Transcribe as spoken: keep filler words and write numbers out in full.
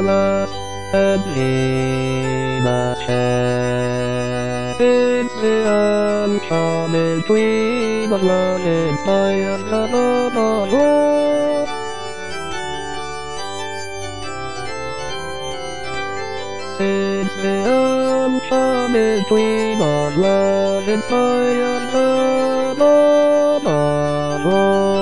last and in a chance. It's the uncommon dream of love inspires the love of war. Since the uncommon dream of love inspires the love of war.